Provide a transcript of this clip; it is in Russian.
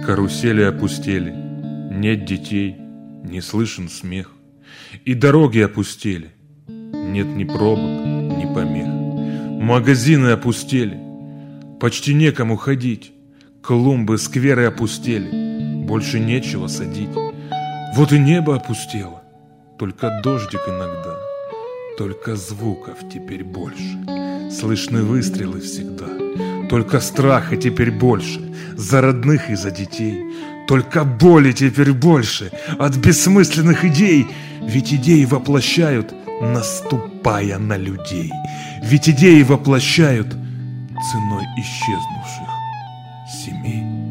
Карусели опустели, нет детей, не слышен смех. И дороги опустели, нет ни пробок, ни помех. Магазины опустели, почти некому ходить. Клумбы, скверы опустели, больше нечего садить. Вот и небо опустело, только дождик иногда. Только звуков теперь больше, слышны выстрелы всегда. Только страха теперь больше, за родных и за детей. Только боли теперь больше, от бессмысленных идей. Ведь идеи воплощают, наступая на людей. Ведь идеи воплощают ценой исчезнувших семей.